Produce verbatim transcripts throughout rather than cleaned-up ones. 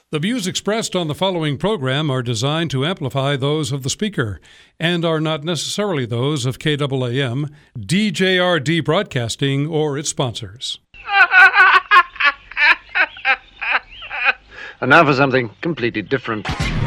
The views expressed on the following program are designed to amplify those of the speaker and are not necessarily those of K A A M, D J R D Broadcasting, or its sponsors. And now for something completely different.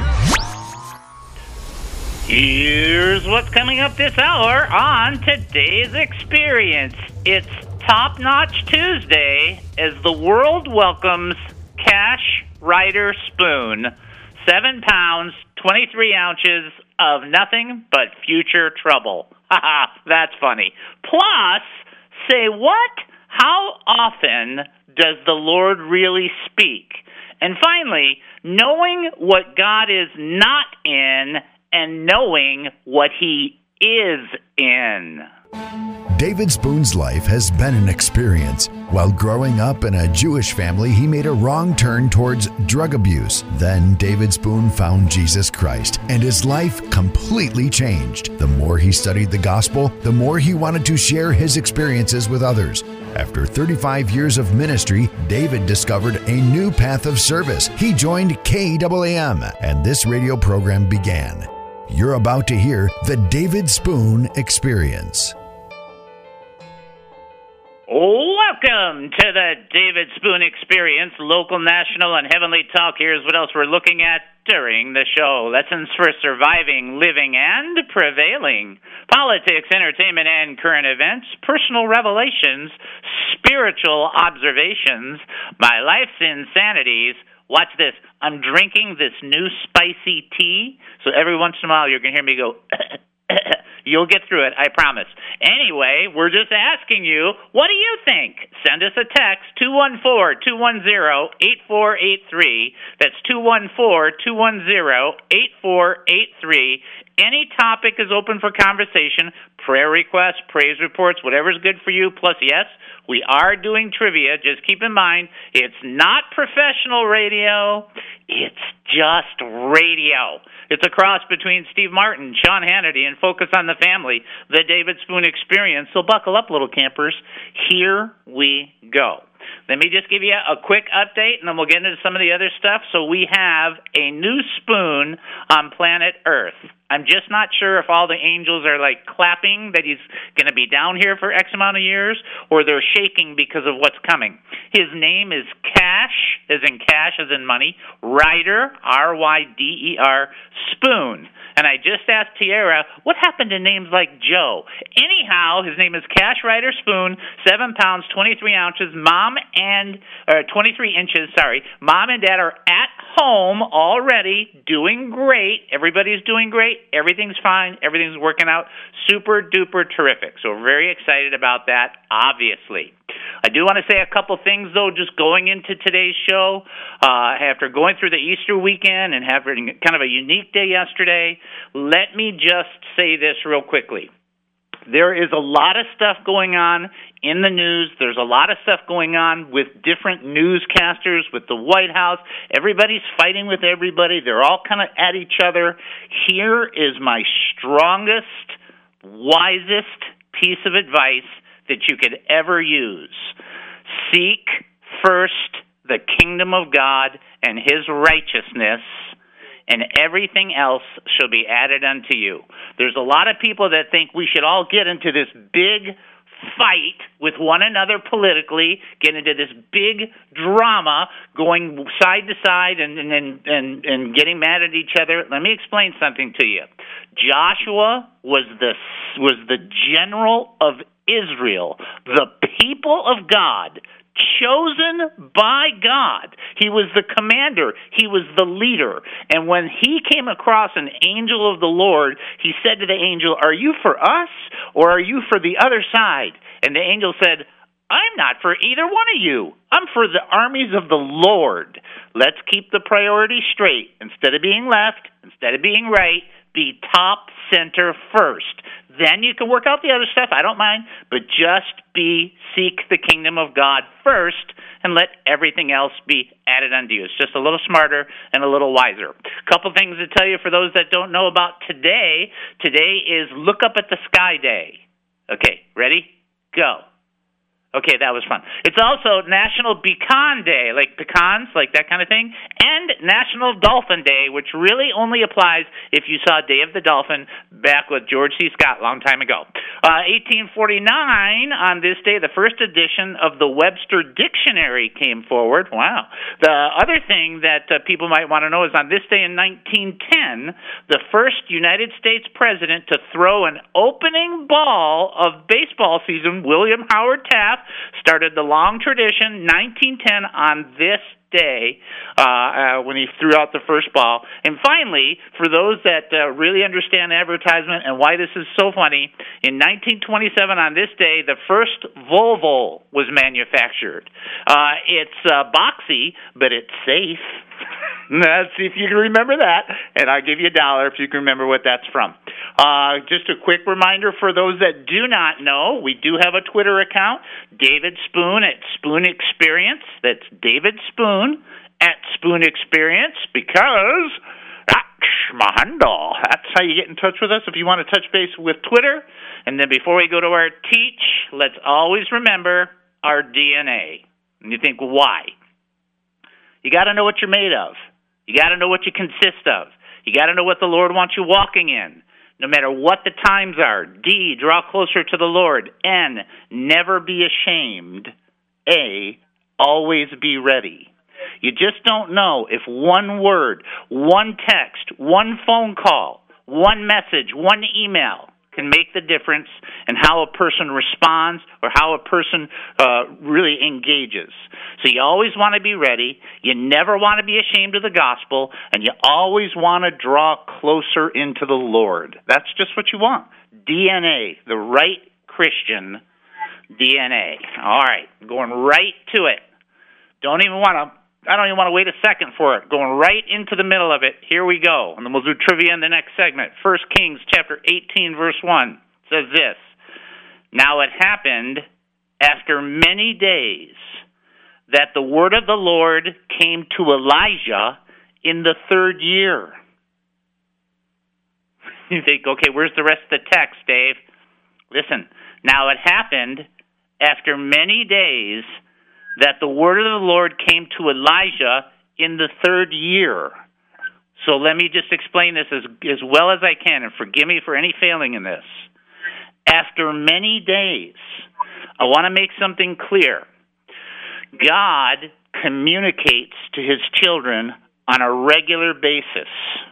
Here's what's coming up this hour on today's experience. It's Top Notch Tuesday as the world welcomes Cash Ryder Spoon, seven pounds, twenty-three ounces of nothing but future trouble. Haha, that's funny. Plus, say what? How often does the Lord really speak? And finally, knowing what God is not in and knowing what He is in. David Spoon's life has been an experience. While growing up in a Jewish family, he made a wrong turn towards drug abuse. Then David Spoon found Jesus Christ, and his life completely changed. The more he studied the gospel, the more he wanted to share his experiences with others. After thirty-five years of ministry, David discovered a new path of service. He joined K A A M, and this radio program began. You're about to hear the David Spoon Experience. Welcome to the David Spoon Experience, local, national, and heavenly talk. Here's what else we're looking at during the show. Lessons for surviving, living, and prevailing. Politics, entertainment, and current events. Personal revelations. Spiritual observations. My life's insanities. Watch this. I'm drinking this new spicy tea, so every once in a while you're going to hear me go... You'll get through it, I promise. Anyway, we're just asking you, what do you think? Send us a text, two one four, two one zero, eight four eight three. That's two one four, two one zero, eight four eight three. Any topic is open for conversation, prayer requests, praise reports, whatever's good for you. Plus, yes, we are doing trivia. Just keep in mind, it's not professional radio. It's just radio. It's a cross between Steve Martin, Sean Hannity, and Focus on the Family, the David Spoon Experience. So buckle up, little campers. Here we go. Let me just give you a quick update, and then we'll get into some of the other stuff. So we have a new spoon on planet Earth. I'm just not sure if all the angels are, like, clapping that he's going to be down here for X amount of years, or they're shaking because of what's coming. His name is Cash, as in cash, as in money, Ryder, R Y D E R, Spoon. And I just asked Tierra, what happened to names like Joe? Anyhow, his name is Cash Ryder Spoon, seven pounds, twenty-three ounces, mom and, or twenty-three inches, sorry. Mom and dad are at home already, doing great. Everybody's doing great. Everything's fine. Everything's working out super duper terrific. So we're very excited about that, obviously. I do want to say a couple things, though, just going into today's show. Uh, after going through the Easter weekend and having kind of a unique day yesterday, let me just say this real quickly. There is a lot of stuff going on in the news. There's a lot of stuff going on with different newscasters, with the White House. Everybody's fighting with everybody. They're all kind of at each other. Here is my strongest, wisest piece of advice that you could ever use. Seek first the kingdom of God and His righteousness, and everything else shall be added unto you. There's a lot of people that think we should all get into this big fight with one another politically, get into this big drama, going side to side and, and, and, and getting mad at each other. Let me explain something to you. Joshua was the, was the general of Israel, the people of God, chosen by God. He was the commander. He was the leader. And when he came across an angel of the Lord, he said to the angel, "Are you for us or are you for the other side?" And the angel said, "I'm not for either one of you. I'm for the armies of the Lord." Let's keep the priorities straight. Instead of being left, instead of being right, be top center first. Then you can work out the other stuff. I don't mind. But just be, seek the kingdom of God first and let everything else be added unto you. It's just a little smarter and a little wiser. A couple things to tell you for those that don't know about today. Today is Look Up at the Sky Day. Okay, ready? Go. Okay, that was fun. It's also National Pecan Day, like pecans, like that kind of thing, and National Dolphin Day, which really only applies if you saw Day of the Dolphin back with George C. Scott a long time ago. Uh, eighteen forty-nine, on this day, the first edition of the Webster Dictionary came forward. Wow. The other thing that uh, people might want to know is on this day in nineteen ten, the first United States president to throw an opening ball of baseball season, William Howard Taft, started the long tradition, nineteen ten, on this day uh, uh, when he threw out the first ball. And finally, for those that uh, really understand advertisement and why this is so funny, in nineteen twenty-seven on this day, the first Volvo was manufactured. Uh, it's uh, boxy, but it's safe. Let's see if you can remember that, and I'll give you a dollar if you can remember what that's from. Uh, just a quick reminder for those that do not know, we do have a Twitter account, David Spoon at Spoon Experience. That's David Spoon at Spoon Experience, because that's my handle. That's how you get in touch with us if you want to touch base with Twitter. And then before we go to our teach, let's always remember our D N A. And you think, well, why? You got to know what you're made of. You got to know what you consist of. You got to know what the Lord wants you walking in, no matter what the times are. D, draw closer to the Lord. N, never be ashamed. A, always be ready. You just don't know if one word, one text, one phone call, one message, one email can make the difference in how a person responds or how a person uh, really engages. So you always want to be ready. You never want to be ashamed of the gospel, and you always want to draw closer into the Lord. That's just what you want. D N A, the right Christian D N A. All right, going right to it. Don't even want to I don't even want to wait a second for it. Going right into the middle of it. Here we go. And then we'll do trivia in the next segment. First Kings chapter eighteen, verse one says this. Now it happened after many days that the word of the Lord came to Elijah in the third year. You think, okay, where's the rest of the text, Dave? Listen. Now it happened after many days that the word of the Lord came to Elijah in the third year. So let me just explain this as, as well as I can, and forgive me for any failing in this. After many days, I want to make something clear. God communicates to his children on a regular basis.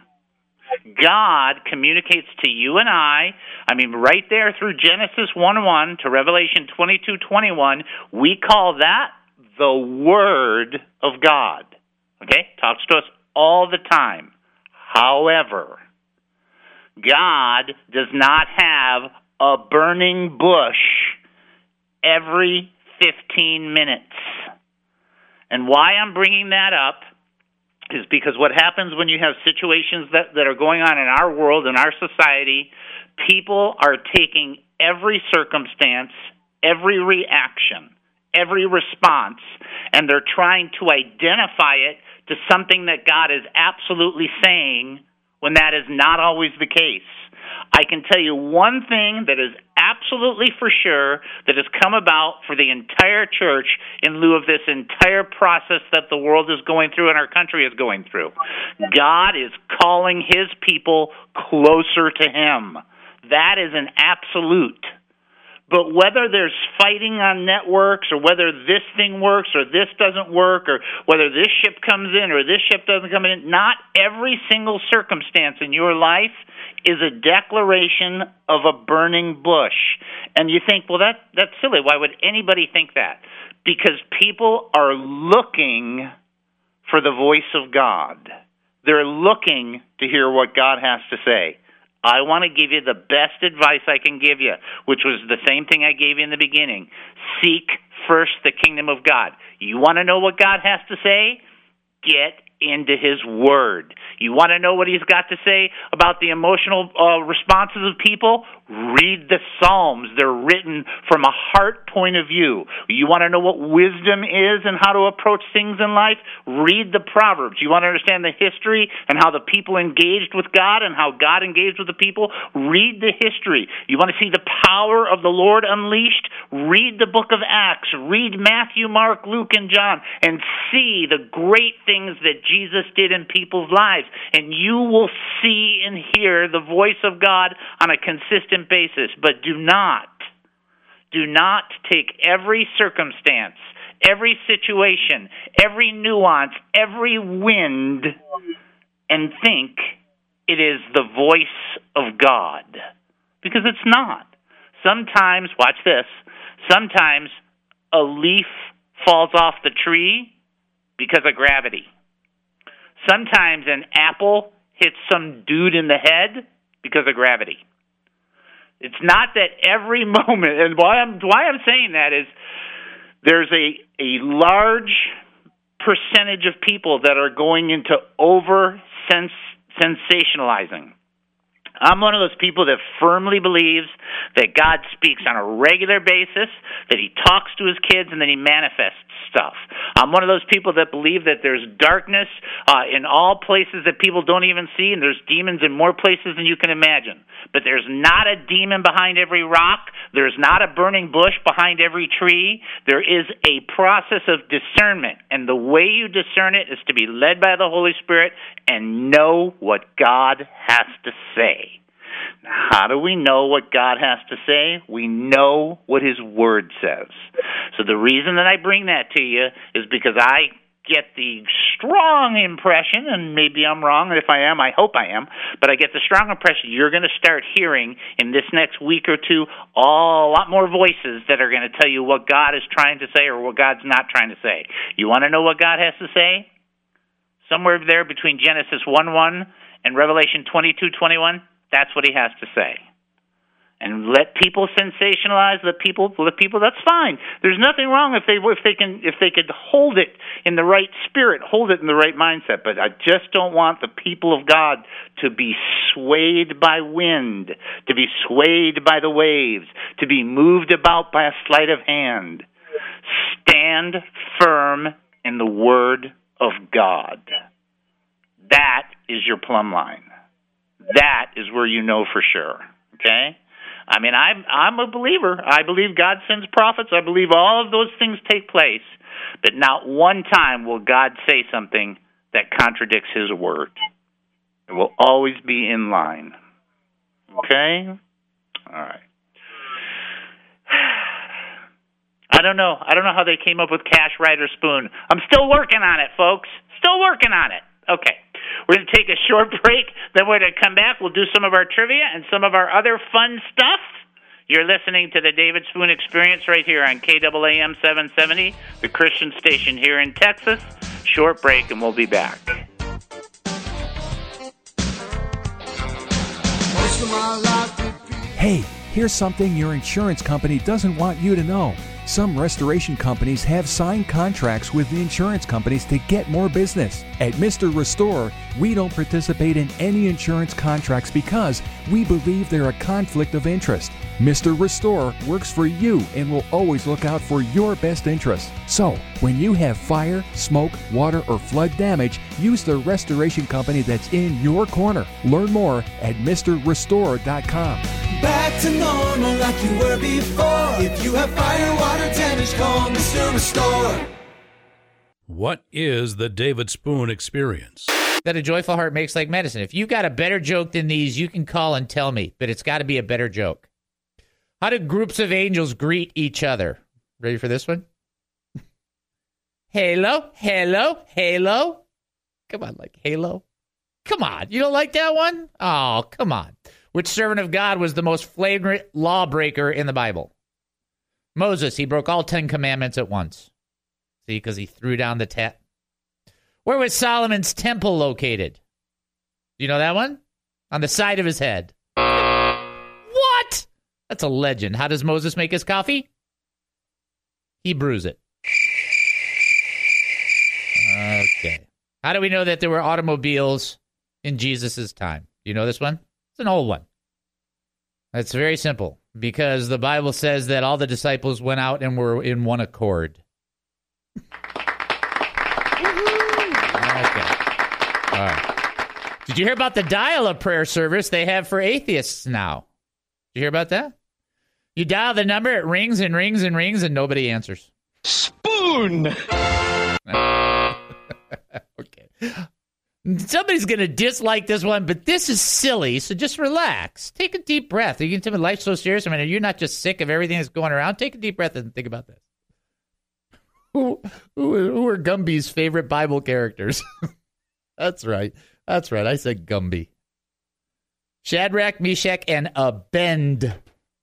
God communicates to you and I. I mean, right there through Genesis one one to Revelation twenty-two twenty-one, we call that the Word of God. Okay? Talks to us all the time. However, God does not have a burning bush every fifteen minutes. And why I'm bringing that up is because what happens when you have situations that, that are going on in our world, in our society, people are taking every circumstance, every reaction, every response, and they're trying to identify it to something that God is absolutely saying when that is not always the case. I can tell you one thing that is absolutely for sure that has come about for the entire church in lieu of this entire process that the world is going through and our country is going through. God is calling his people closer to him. That is an absolute. But whether there's fighting on networks or whether this thing works or this doesn't work or whether this ship comes in or this ship doesn't come in, not every single circumstance in your life is a declaration of a burning bush. And you think, well, that that's silly. Why would anybody think that? Because people are looking for the voice of God. They're looking to hear what God has to say. I want to give you the best advice I can give you, which was the same thing I gave you in the beginning. Seek first the kingdom of God. You want to know what God has to say? Get into his word. You want to know what he's got to say about the emotional uh, responses of people? Read the Psalms. They're written from a heart point of view. You want to know what wisdom is and how to approach things in life? Read the Proverbs. You want to understand the history and how the people engaged with God and how God engaged with the people? Read the history. You want to see the power of the Lord unleashed? Read the book of Acts. Read Matthew, Mark, Luke, and John, and see the great things that Jesus did in people's lives. And you will see and hear the voice of God on a consistent basis. But do not, do not take every circumstance, every situation, every nuance, every wind, and think it is the voice of God. Because it's not. Sometimes, watch this, sometimes a leaf falls off the tree because of gravity. Sometimes an apple hits some dude in the head because of gravity. It's not that every moment, and why I'm why I'm saying that is there's a a large percentage of people that are going into over sens- sensationalizing. I'm one of those people that firmly believes that God speaks on a regular basis, that he talks to his kids, and then he manifests stuff. I'm one of those people that believe that there's darkness uh, in all places that people don't even see, and there's demons in more places than you can imagine. But there's not a demon behind every rock. There's not a burning bush behind every tree. There is a process of discernment, and the way you discern it is to be led by the Holy Spirit and know what God has to say. How do we know what God has to say? We know what his word says. So the reason that I bring that to you is because I get the strong impression, and maybe I'm wrong, and if I am, I hope I am, but I get the strong impression you're going to start hearing in this next week or two a lot more voices that are going to tell you what God is trying to say or what God's not trying to say. You want to know what God has to say? Somewhere there between Genesis one one and Revelation twenty-two twenty-one, that's what he has to say. And let people sensationalize the people. The people. That's fine. There's nothing wrong if they if they can if they could hold it in the right spirit, hold it in the right mindset. But I just don't want the people of God to be swayed by wind, to be swayed by the waves, to be moved about by a sleight of hand. Stand firm in the word of God. That is your plumb line. That is where you know for sure. Okay? I mean, I'm I'm a believer. I believe God sends prophets. I believe all of those things take place. But not one time will God say something that contradicts his word. It will always be in line. Okay? All right. I don't know. I don't know how they came up with Cash Ryder Spoon. I'm still working on it, folks. Still working on it. Okay. We're going to take a short break. Then we're going to come back. We'll do some of our trivia and some of our other fun stuff. You're listening to the David Spoon Experience right here on K A A M seven seventy, the Christian station here in Texas. Short break, and we'll be back. Hey, here's something your insurance company doesn't want you to know. Some restoration companies have signed contracts with the insurance companies to get more business. At Mister Restore, we don't participate in any insurance contracts because we believe they're a conflict of interest. Mister Restore works for you and will always look out for your best interests. So, when you have fire, smoke, water, or flood damage, use the restoration company that's in your corner. Learn more at Mister Restore dot com. Back to normal like you were before. If you have fire, water damage, call Mister Restore. What is the David Spoon Experience? That a joyful heart makes like medicine. If you've got a better joke than these, you can call and tell me, but it's got to be a better joke. How do groups of angels greet each other? Ready for this one? Halo, halo, halo. Come on, like halo. Come on, you don't like that one? Oh, come on. Which servant of God was the most flagrant lawbreaker in the Bible? Moses. He broke all Ten Commandments at once. See, because he threw down the tent. Where was Solomon's temple located? Do you know that one? On the side of his head. What? That's a legend. How does Moses make his coffee? He brews it. Okay. How do we know that there were automobiles in Jesus' time? You know this one? It's an old one. It's very simple, because the Bible says that all the disciples went out and were in one accord. Okay. All right. Did you hear about the dial-up prayer service they have for atheists now? Did you hear about that? You dial the number, it rings and rings and rings, and nobody answers. Spoon! Okay. Somebody's going to dislike this one, but this is silly, so just relax. Take a deep breath. Are you taking life's so serious? I mean, are you not just sick of everything that's going around? Take a deep breath and think about this. Who, who, who are Gumby's favorite Bible characters? That's right. That's right. I said Gumby. Shadrach, Meshach, and Abednego.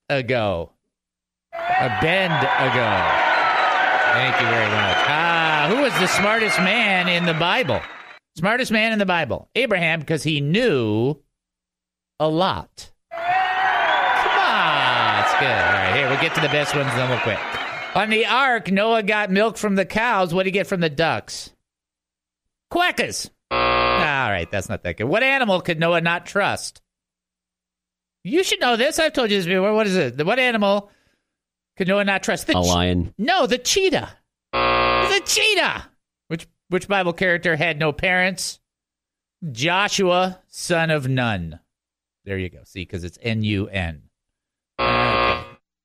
Abednego. Thank you very much. Ah, who was the smartest man in the Bible? Smartest man in the Bible. Abraham, because he knew a lot. Come on. That's good. All right, here, we'll get to the best ones, then we'll quit. On the ark, Noah got milk from the cows. What did he get from the ducks? Quackers. All right, that's not that good. What animal could Noah not trust? You should know this. I've told you this before. What is it? What animal could Noah not trust? The a lion. Ch- no, the cheetah. The cheetah. Which which Bible character had no parents? Joshua, son of Nun. There you go. See, because it's N U N. Okay.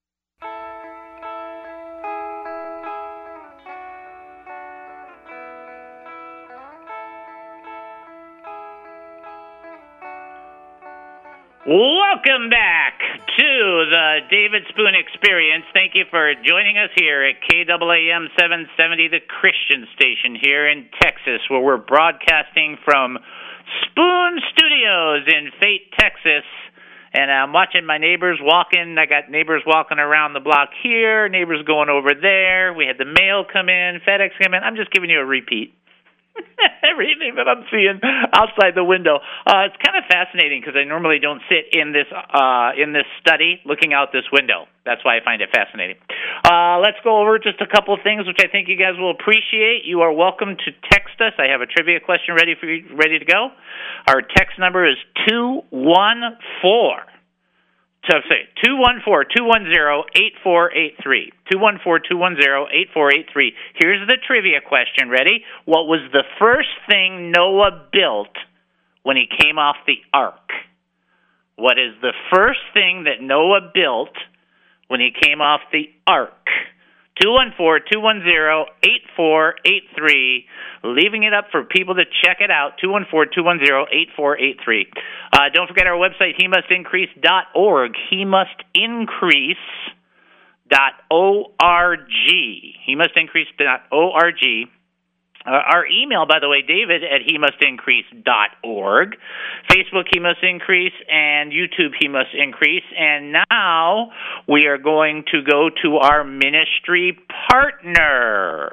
Welcome back to the David Spoon Experience. Thank you for joining us here at K A A M seven seventy, the Christian station here in Texas, where we're broadcasting from Spoon Studios in Fate, Texas. And I'm watching my neighbors walking. I got neighbors walking around the block here, neighbors going over there. We had the mail come in, FedEx come in. I'm just giving you a repeat. Everything that I'm seeing outside the window. Uh, it's kind of fascinating because I normally don't sit in this uh, in this study looking out this window. That's why I find it fascinating. Uh, let's go over just a couple of things which I think you guys will appreciate. You are welcome to text us. I have a trivia question ready for you, ready to go. Our text number is two one four. So say two one four, two one zero, eight four eight three. two one four, two one zero, eight four eight three. Here's the trivia question. Ready? What was the first thing Noah built when he came off the ark? What is the first thing that Noah built when he came off the ark? two one four, two one zero, eight four eight three. Leaving it up for people to check it out. two one four, two one zero, eight four eight three. Uh, don't forget our website, he must increase dot org. he must increase dot org. he must increase dot org. Uh, our email, by the way, David at he must increase dot org. Facebook, He Must Increase, and YouTube, He Must Increase. And now we are going to go to our ministry partner.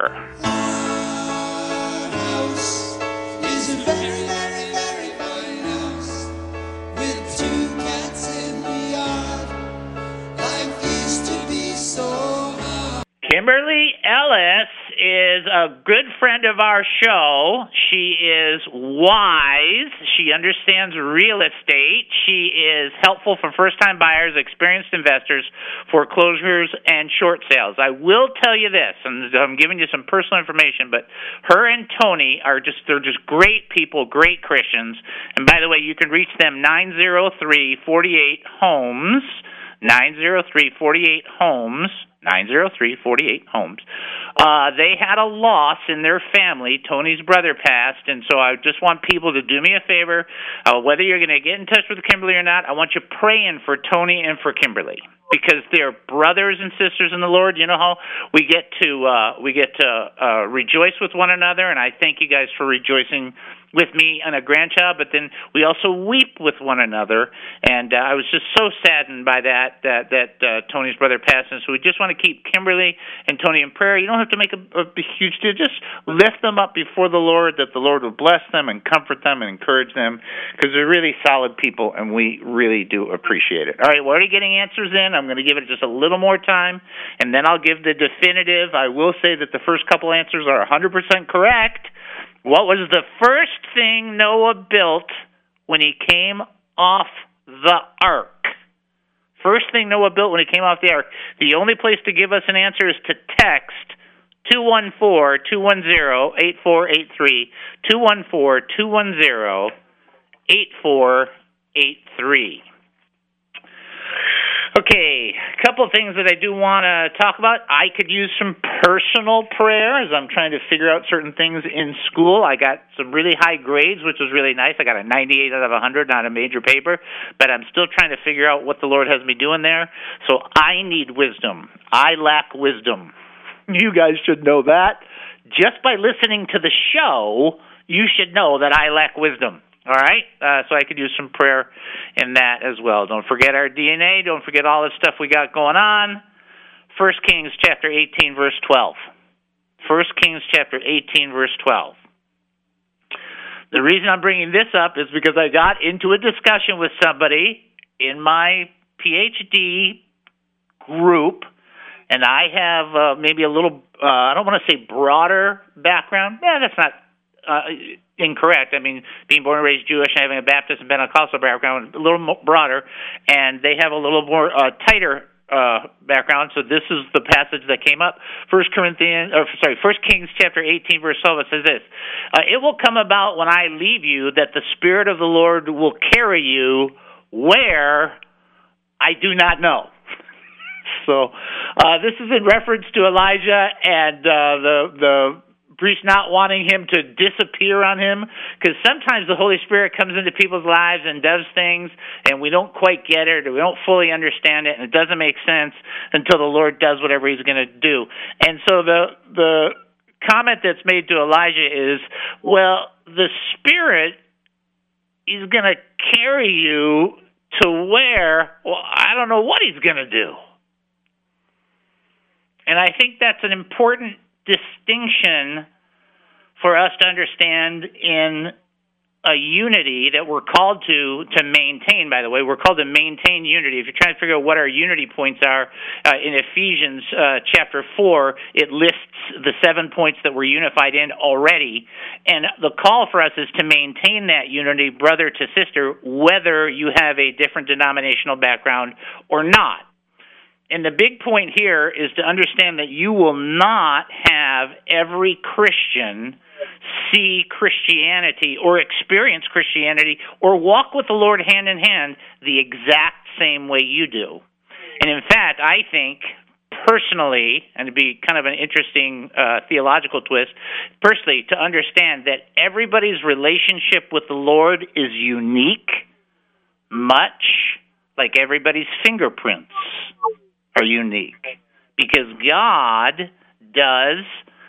Our house is a very, very, very fine house with two cats in the yard. Life used to be so hard. Kimberly Ellis is a good friend of our show. She is wise. She understands real estate. She is helpful for first-time buyers, experienced investors, foreclosures, and short sales. I will tell you this, and I'm giving you some personal information, but her and Tony are just, they're just great people, great Christians. And by the way, you can reach them nine oh three, four eight, homes, nine oh three, four eight, homes, nine oh three, four eight, homes. Uh, they had a loss in their family. Tony's brother passed, and so I just want people to do me a favor. Uh, whether you're going to get in touch with Kimberly or not, I want you praying for Tony and for Kimberly, because they're brothers and sisters in the Lord. You know how we get to uh, we get to uh, rejoice with one another, and I thank you guys for rejoicing with me and a grandchild, but then we also weep with one another, and uh, I was just so saddened by that, that, that uh, Tony's brother passed, and so we just want to keep Kimberly and Tony in prayer. You don't have to make a, a huge deal. Just lift them up before the Lord, that the Lord will bless them and comfort them and encourage them, because they're really solid people, and we really do appreciate it. All right, we're already getting answers in. I'm going to give it just a little more time, and then I'll give the definitive. I will say that the first couple answers are one hundred percent correct. What was the first thing Noah built when he came off the ark? First thing Noah built when he came off the ark. The only place to give us an answer is to text two one four, two one zero, eight four eight three, two one four, two one zero, eight four eight three. Okay, a couple of things that I do want to talk about. I could use some personal prayer as I'm trying to figure out certain things in school. I got some really high grades, which was really nice. I got a ninety-eight out of one hundred on a major paper, but I'm still trying to figure out what the Lord has me doing there. So I need wisdom. I lack wisdom. You guys should know that. Just by listening to the show, you should know that I lack wisdom. All right? Uh, so I could use some prayer in that as well. Don't forget our D N A. Don't forget all the stuff we got going on. First Kings chapter eighteen, verse twelve. First Kings chapter eighteen, verse twelve. The reason I'm bringing this up is because I got into a discussion with somebody in my P H D group, and I have uh, maybe a little, uh, I don't want to say broader background. Yeah, that's not uh, incorrect. I mean, being born and raised Jewish and having a Baptist and Pentecostal background, a little more broader, and they have a little more uh, tighter uh, background. So this is the passage that came up. First Corinthians, or sorry, First Kings chapter eighteen, verse twelve. It says this: uh, "It will come about when I leave you that the Spirit of the Lord will carry you where I do not know." So uh, this is in reference to Elijah and uh, the the priest not wanting him to disappear on him, because sometimes the Holy Spirit comes into people's lives and does things, and we don't quite get it, or we don't fully understand it, and it doesn't make sense until the Lord does whatever He's going to do. And so the the comment that's made to Elijah is, well, the Spirit is going to carry you to where, well, I don't know what He's going to do. And I think that's an important distinction for us to understand in a unity that we're called to to maintain. By the way, we're called to maintain unity. If you're trying to figure out what our unity points are, uh, in Ephesians uh, chapter four, it lists the seven points that we're unified in already. And the call for us is to maintain that unity, brother to sister, whether you have a different denominational background or not. And the big point here is to understand that you will not have every Christian see Christianity or experience Christianity or walk with the Lord hand in hand the exact same way you do. And in fact, I think personally, and it'd be kind of an interesting uh, theological twist, personally, to understand that everybody's relationship with the Lord is unique, much like everybody's fingerprints are unique, because God does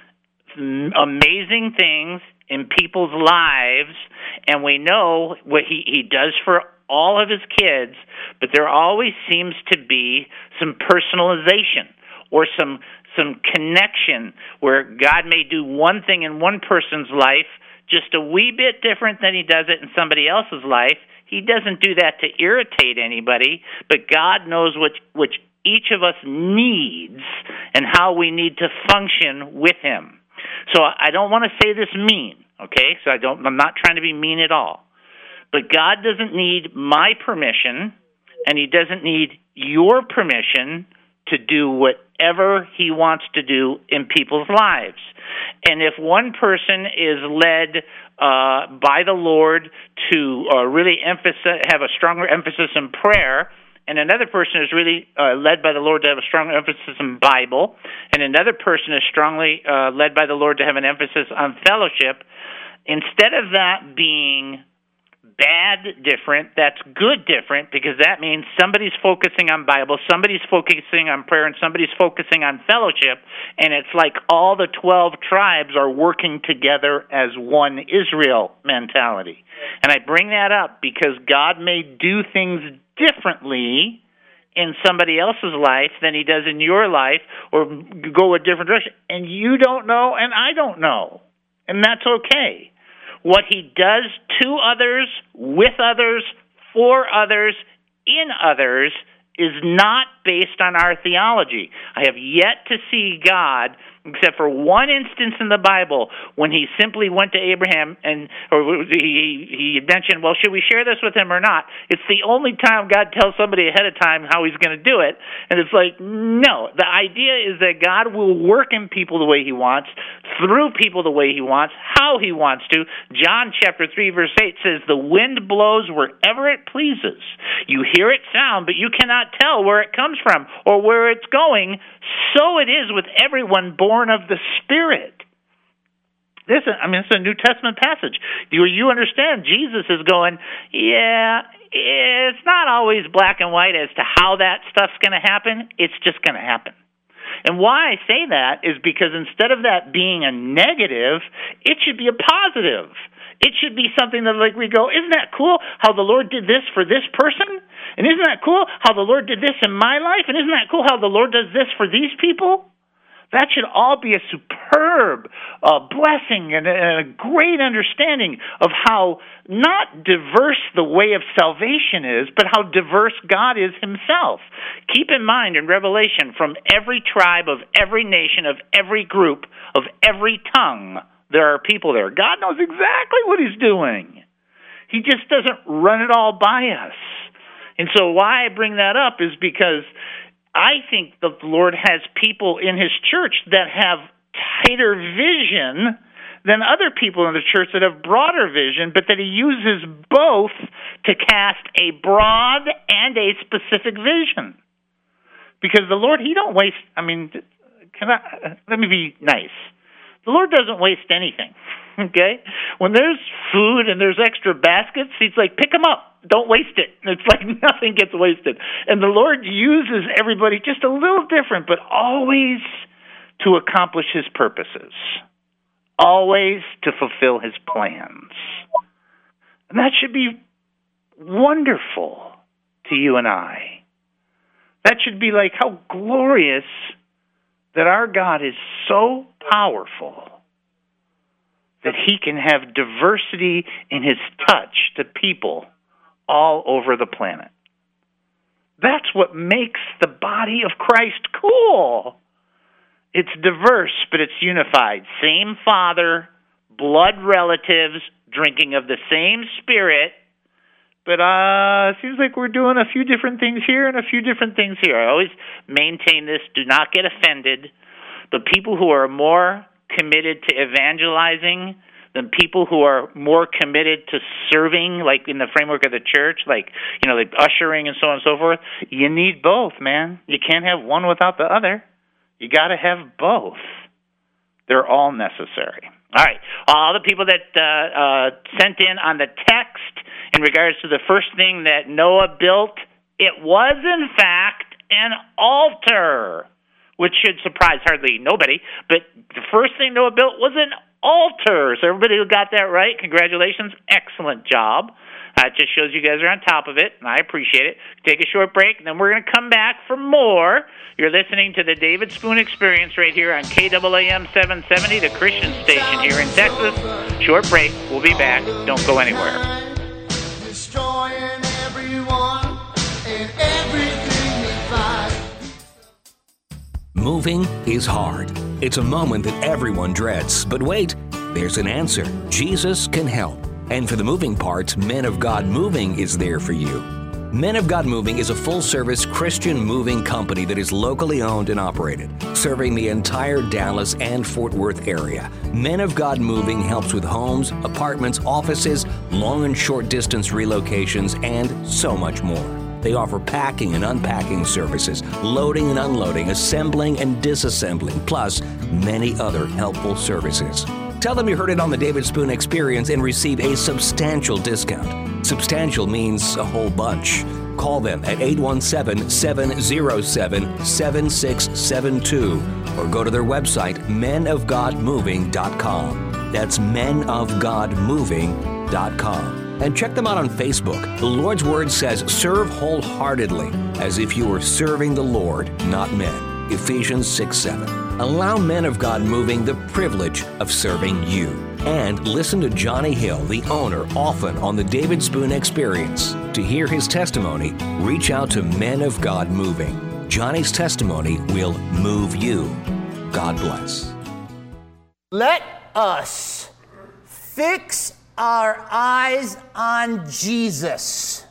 amazing things in people's lives, and we know what he, he does for all of his kids, but there always seems to be some personalization or some some connection where God may do one thing in one person's life just a wee bit different than he does it in somebody else's life. He doesn't do that to irritate anybody, but God knows which which each of us needs and how we need to function with him. So I don't want to say this mean, okay? So I don't, I'm not trying to be mean at all. But God doesn't need my permission, and he doesn't need your permission to do whatever he wants to do in people's lives. And if one person is led uh, by the Lord to uh, really emphasize, have a stronger emphasis in prayer, and another person is really uh, led by the Lord to have a strong emphasis in Bible, and another person is strongly uh, led by the Lord to have an emphasis on fellowship, instead of that being bad different, that's good different, because that means somebody's focusing on Bible, somebody's focusing on prayer, and somebody's focusing on fellowship, and it's like all the twelve tribes are working together as one Israel mentality. And I bring that up because God may do things differently in somebody else's life than he does in your life, or go a different direction, and you don't know and I don't know, and that's okay. What he does to others, with others, for others, in others is not based on our theology. I have yet to see God except for one instance in the Bible when he simply went to Abraham and or he he mentioned, well, should we share this with him or not? It's the only time God tells somebody ahead of time how he's going to do it. And it's like, no. The idea is that God will work in people the way he wants, through people the way he wants, how he wants to. John chapter three, verse eight says, the wind blows wherever it pleases. You hear it sound, but you cannot tell where it comes from or where it's going. So it is with everyone born of the Spirit. This, I mean, it's a New Testament passage. You, you understand Jesus is going, yeah, it's not always black and white as to how that stuff's going to happen. It's just going to happen. And why I say that is because instead of that being a negative, it should be a positive. It should be something that, like, we go, isn't that cool how the Lord did this for this person? And isn't that cool how the Lord did this in my life? And isn't that cool how the Lord does this for these people? That should all be a superb uh, blessing and a, and a great understanding of how not diverse the way of salvation is, but how diverse God is himself. Keep in mind in Revelation, from every tribe of every nation, of every group, of every tongue, there are people there. God knows exactly what he's doing. He just doesn't run it all by us. And so why I bring that up is because I think the Lord has people in his church that have tighter vision than other people in the church that have broader vision, but that he uses both to cast a broad and a specific vision. Because the Lord, he don't waste, I mean, can I, let me be nice. The Lord doesn't waste anything, okay? When there's food and there's extra baskets, he's like, pick them up. Don't waste it. It's like nothing gets wasted. And the Lord uses everybody just a little different, but always to accomplish his purposes, always to fulfill his plans. And that should be wonderful to you and I. That should be like how glorious that our God is so powerful that he can have diversity in his touch to people all over the planet. That's what makes the body of Christ cool. It's diverse, but it's unified. Same Father, blood relatives, drinking of the same Spirit, but uh, it seems like we're doing a few different things here and a few different things here. I always maintain this. Do not get offended. But people who are more committed to evangelizing than people who are more committed to serving, like in the framework of the church, like, you know, like ushering and so on and so forth, you need both, man. You can't have one without the other. You got to have both. They're all necessary. All right. All the people that uh, uh, sent in on the text in regards to the first thing that Noah built, it was, in fact, an altar, which should surprise hardly nobody. But the first thing Noah built was an altar. So everybody who got that right, congratulations. Excellent job. Uh, it just shows you guys are on top of it, and I appreciate it. Take a short break, and then we're going to come back for more. You're listening to the David Spoon Experience right here on K A A M seven seventy, the Christian station here in Texas. Short break. We'll be back. Don't go anywhere. Destroying everyone and everything we find. Moving is hard. It's a moment that everyone dreads. But wait, there's an answer. Jesus can help. And for the moving parts, Men of God Moving is there for you. Men of God Moving is a full-service Christian moving company that is locally owned and operated, serving the entire Dallas and Fort Worth area. Men of God Moving helps with homes, apartments, offices, long and short distance relocations, and so much more. They offer packing and unpacking services, loading and unloading, assembling and disassembling, plus many other helpful services. Tell them you heard it on the David Spoon Experience and receive a substantial discount. Substantial means a whole bunch. Call them at eight one seven, seven zero seven, seven six seven two or go to their website, men of god moving dot com. That's men of god moving dot com. And check them out on Facebook. The Lord's Word says, serve wholeheartedly, as if you were serving the Lord, not men. Ephesians six seven. Allow Men of God Moving the privilege of serving you. And listen to Johnny Hill, the owner, often on the David Spoon Experience. To hear his testimony, reach out to Men of God Moving. Johnny's testimony will move you. God bless. Let us fix our eyes on Jesus,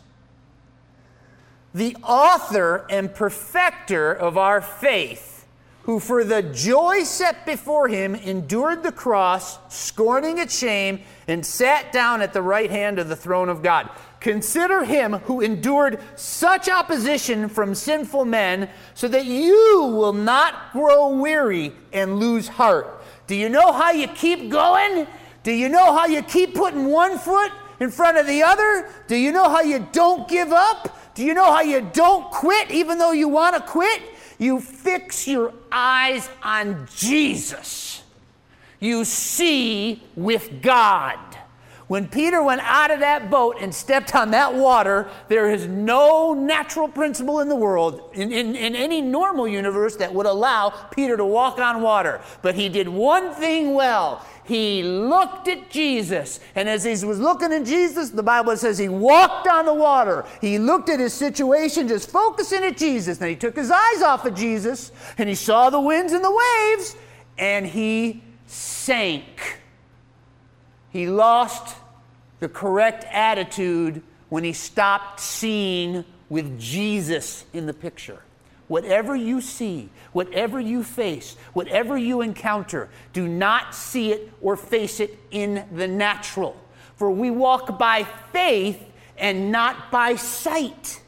the author and perfecter of our faith, who for the joy set before him endured the cross, scorning its shame, and sat down at the right hand of the throne of God. Consider him who endured such opposition from sinful men, so that you will not grow weary and lose heart. Do you know how you keep going? Do you know how you keep putting one foot in front of the other? Do you know how you don't give up? Do you know how you don't quit even though you want to quit? You fix your eyes on Jesus. You see with God. When Peter went out of that boat and stepped on that water, there is no natural principle in the world, in, in, in any normal universe, that would allow Peter to walk on water. But he did one thing well. He looked at Jesus. And as he was looking at Jesus, the Bible says he walked on the water. He looked at his situation, just focusing at Jesus. Then he took his eyes off of Jesus, and he saw the winds and the waves, and he sank. He lost the correct attitude when he stopped seeing with Jesus in the picture. Whatever you see, whatever you face, whatever you encounter, do not see it or face it in the natural. For we walk by faith and not by sight.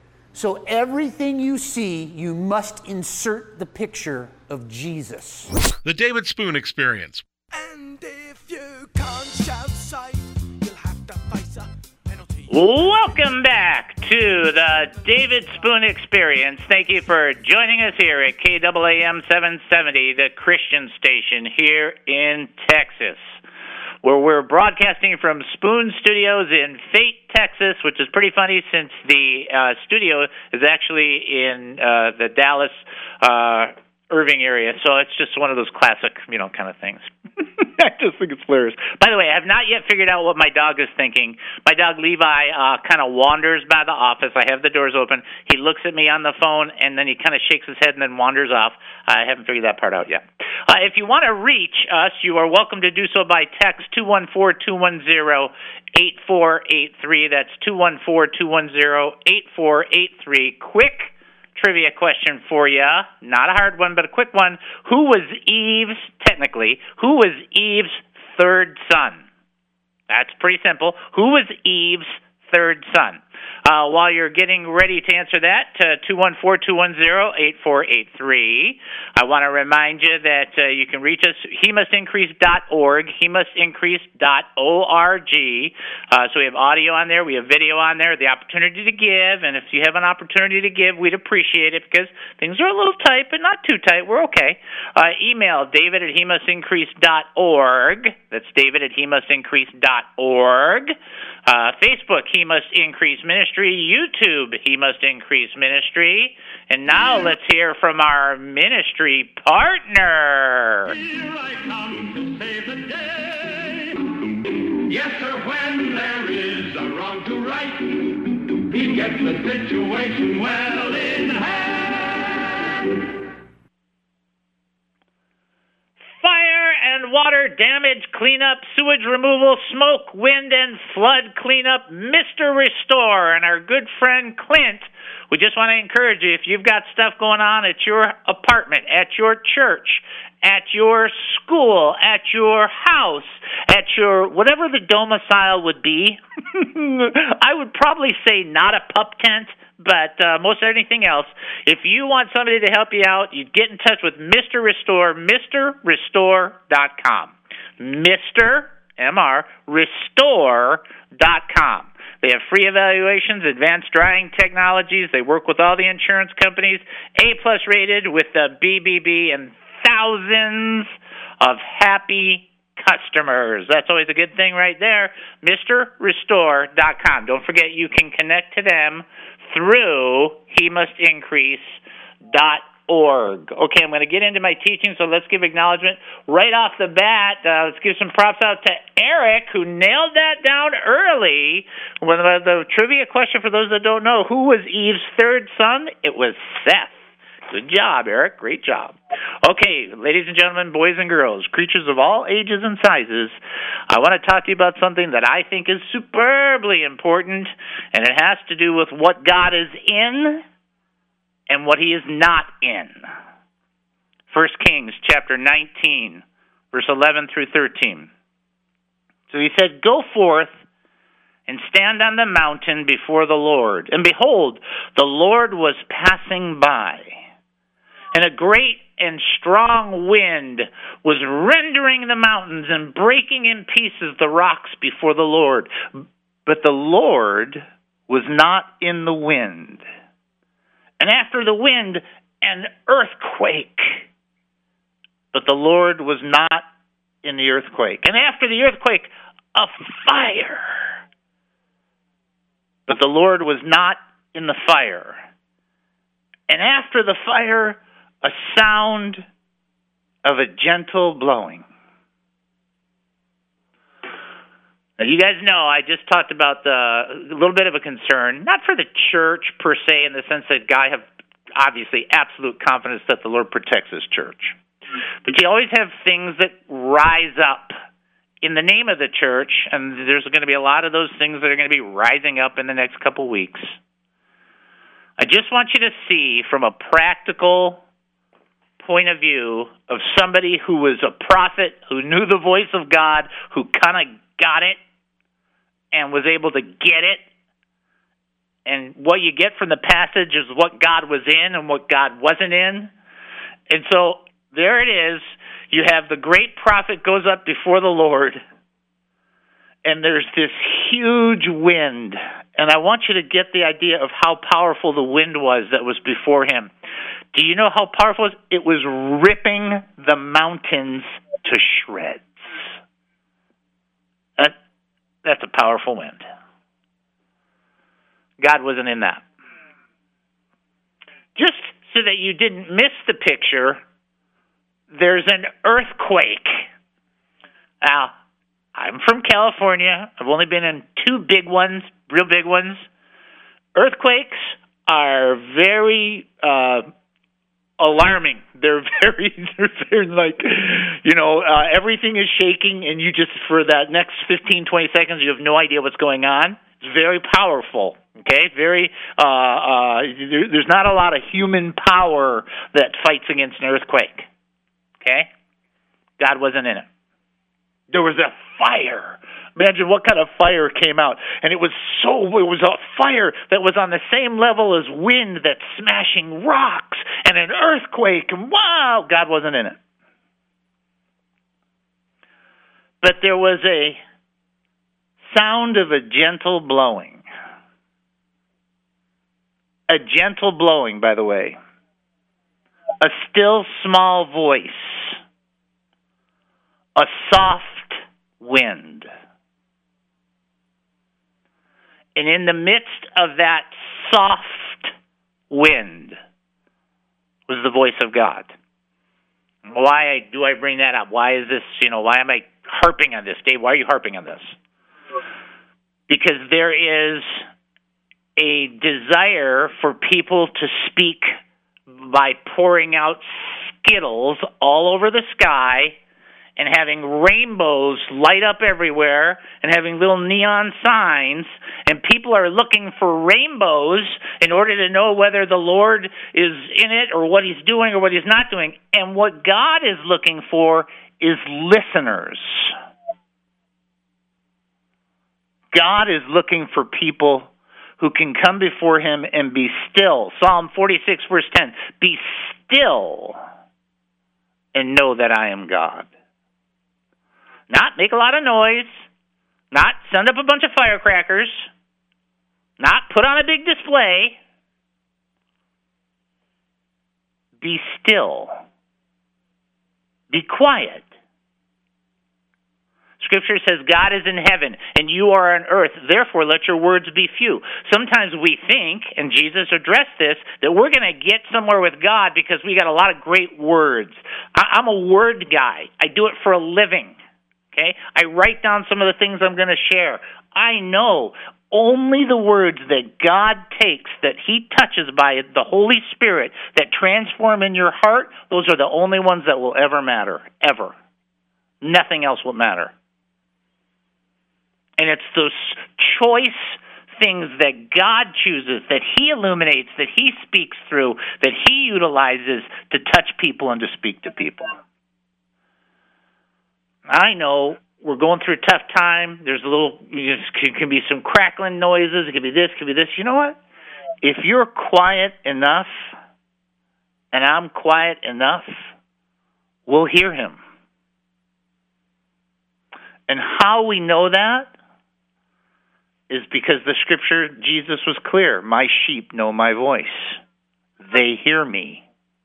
So everything you see, you must insert the picture of Jesus. The David Spoon Experience. And if you can't shout sight, you'll have to face a penalty. Welcome back to the David Spoon Experience. Thank you for joining us here at K A A M seven seventy, the Christian station here in Texas, where we're broadcasting from Spoon Studios in Fate, Texas, which is pretty funny since the uh, studio is actually in uh, the Dallas, uh, Irving area. So it's just one of those classic, you know, kind of things. I just think it's hilarious. By the way, I have not yet figured out what my dog is thinking. My dog Levi uh, kind of wanders by the office. I have the doors open. He looks at me on the phone, and then he kind of shakes his head and then wanders off. I haven't figured that part out yet. Uh, if you want to reach us, you are welcome to do so by text two one four, two one zero, eight four eight three. That's two one four, two one zero, eight four eight three. Quick trivia question for you. Not a hard one, but a quick one. Who was Eve's, technically, who was Eve's third son? That's pretty simple. Who was Eve's third son? Uh, while you're getting ready to answer that, to two one four, two one zero, eight four eight three. I want to remind you that uh, you can reach us, he must increase dot org, he must increase dot org. Uh, so we have audio on there, we have video on there, the opportunity to give, and if you have an opportunity to give, we'd appreciate it because things are a little tight, but not too tight. We're okay. Uh, email David at he must increase dot org. That's David at he must increase dot org. Uh, Facebook, He Must Increase Ministry. YouTube, He Must Increase Ministry. And now let's hear from our ministry partner. Here I come to save the day. Yes, sir, when there is a wrong to right, he gets the situation well in hand. Fire and water damage cleanup, sewage removal, smoke, wind, and flood cleanup, Mister Restore. And our good friend Clint, we just want to encourage you, if you've got stuff going on at your apartment, at your church, at your school, at your house, at your, whatever the domicile would be, I would probably say not a pup tent, but uh, most anything else, if you want somebody to help you out, you get in touch with Mister Restore, Mister Restore dot com. Mister M R Restore dot com. They have free evaluations, advanced drying technologies. They work with all the insurance companies, A-plus rated with the B B B, and thousands of happy customers. That's always a good thing right there. Mister Restore dot com. Don't forget you can connect to them through he must increase dot org. Okay, I'm going to get into my teaching, so let's give acknowledgement right off the bat. Uh, let's give some props out to Eric, who nailed that down early. When the, the trivia question, for those that don't know, who was Eve's third son? It was Seth. Good job, Eric. Great job. Okay, ladies and gentlemen, boys and girls, creatures of all ages and sizes, I want to talk to you about something that I think is superbly important, and it has to do with what God is in and what he is not in. First Kings chapter nineteen, verse eleven through thirteen. So he said, "Go forth and stand on the mountain before the Lord. And behold, the Lord was passing by, and a great and strong wind was rendering the mountains and breaking in pieces the rocks before the Lord. But the Lord was not in the wind. And after the wind, an earthquake. But the Lord was not in the earthquake. And after the earthquake, a fire. But the Lord was not in the fire. And after the fire, a sound of a gentle blowing." Now, you guys know I just talked about the, a little bit of a concern, not for the church per se, in the sense that I have obviously absolute confidence that the Lord protects his church. But you always have things that rise up in the name of the church, and there's going to be a lot of those things that are going to be rising up in the next couple weeks. I just want you to see from a practical point of view of somebody who was a prophet, who knew the voice of God, who kind of got it and was able to get it. And what you get from the passage is what God was in and what God wasn't in. And so there it is. You have the great prophet goes up before the Lord, and there's this huge wind. And I want you to get the idea of how powerful the wind was that was before him. Do you know how powerful it was? It was ripping the mountains to shreds. That, that's a powerful wind. God wasn't in that. Just so that you didn't miss the picture, there's an earthquake. Now, I'm from California. I've only been in two big ones, real big ones. Earthquakes are very uh, alarming. They're very, they're very like, you know, uh, everything is shaking, and you just, for that next fifteen, twenty seconds, you have no idea what's going on. It's very powerful, okay? Very, uh, uh, there, there's not a lot of human power that fights against an earthquake, okay? God wasn't in it. There was a fire. Imagine what kind of fire came out. And it was so, it was a fire that was on the same level as wind that's smashing rocks and an earthquake. And wow, God wasn't in it. But there was a sound of a gentle blowing. A gentle blowing, by the way. A still small voice. A soft wind. And in the midst of that soft wind was the voice of God. Why do I bring that up? Why is this, you know, why am I harping on this? Dave, why are you harping on this? Because there is a desire for people to speak by pouring out skittles all over the sky and having rainbows light up everywhere and having little neon signs, and people are looking for rainbows in order to know whether the Lord is in it or what he's doing or what he's not doing. And what God is looking for is listeners. God is looking for people who can come before him and be still. Psalm forty-six, verse ten, be still and know that I am God. Not make a lot of noise, not send up a bunch of firecrackers, not put on a big display. Be still. Be quiet. Scripture says God is in heaven and you are on earth, therefore let your words be few. Sometimes we think, and Jesus addressed this, that we're going to get somewhere with God because we got a lot of great words. I'm a word guy. I do it for a living. Okay? I write down some of the things I'm going to share. I know only the words that God takes, that he touches by the Holy Spirit, that transform in your heart, those are the only ones that will ever matter, ever. Nothing else will matter. And it's those choice things that God chooses, that he illuminates, that he speaks through, that he utilizes to touch people and to speak to people. I know we're going through a tough time. There's a little, you know, it can be some crackling noises. It can be this, it can be this. You know what? If you're quiet enough, and I'm quiet enough, we'll hear him. And how we know that is because the scripture, Jesus was clear. My sheep know my voice. They hear me.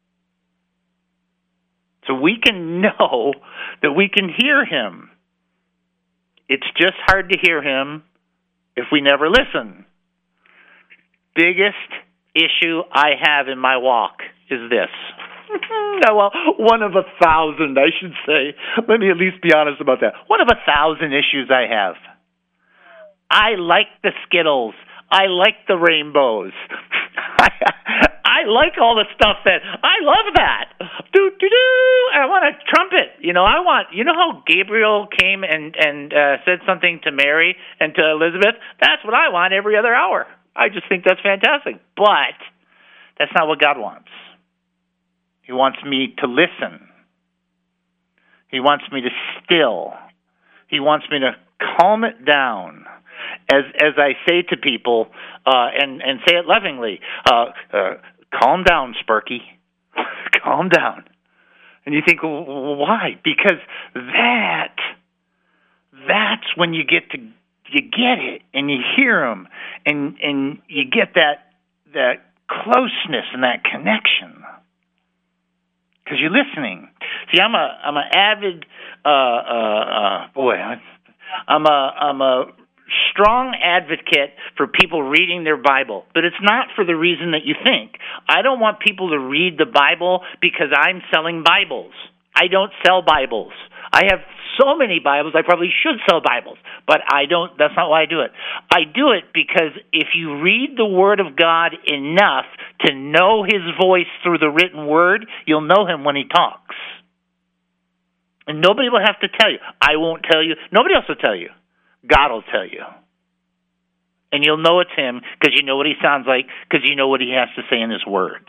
So we can know that we can hear him. It's just hard to hear him if we never listen. Biggest issue I have in my walk is this. Well, one of a thousand, I should say. Let me at least be honest about that. One of a thousand issues I have. I like the Skittles. I like the rainbows. I, I like all the stuff that, I love that. Do, do, do. I want a trumpet. You know, I want, you know how Gabriel came and, and uh, said something to Mary and to Elizabeth? That's what I want every other hour. I just think that's fantastic. But that's not what God wants. He wants me to listen. He wants me to still. He wants me to calm it down. As as I say to people, uh, and, and say it lovingly, uh, uh, calm down, Sparky. Calm down. And you think, well, why? Because that, that's when you get to, you get it, and you hear them, and, and you get that that closeness and that connection. Because you're listening. See, I'm a I'm an avid uh, uh, uh, boy. I'm a I'm a strong advocate for people reading their Bible, but it's not for the reason that you think. I don't want people to read the Bible because I'm selling Bibles. I don't sell Bibles. I have so many Bibles, I probably should sell Bibles, but I don't. That's not why I do it. I do it because if you read the Word of God enough to know his voice through the written Word, you'll know him when he talks. And nobody will have to tell you. I won't tell you. Nobody else will tell you. God will tell you. And you'll know it's him because you know what he sounds like, because you know what he has to say in his Word.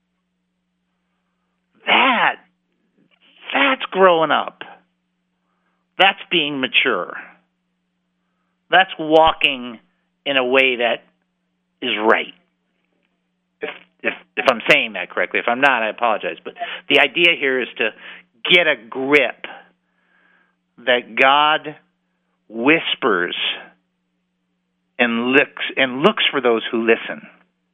That, that's growing up. That's being mature. That's walking in a way that is right. If, if if I'm saying that correctly. If I'm not, I apologize. But the idea here is to get a grip that God whispers and looks and looks for those who listen.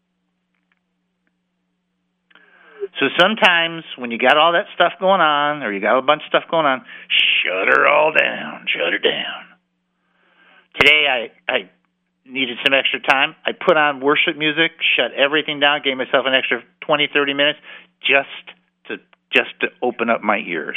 So sometimes when you got all that stuff going on, or you got a bunch of stuff going on, shut her all down. Shut her down. Today I, I needed some extra time. I put on worship music, shut everything down, gave myself an extra twenty, thirty minutes just to just to open up my ears.